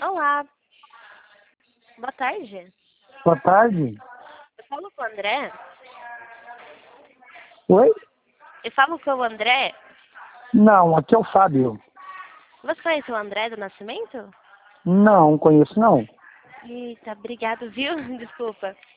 Olá, boa tarde. Boa tarde. Eu falo com o André? Oi? Eu falo com o André? Não, aqui é o Fábio. Você conhece o André do Nascimento? Não, conheço não. Eita, obrigado, viu? Desculpa.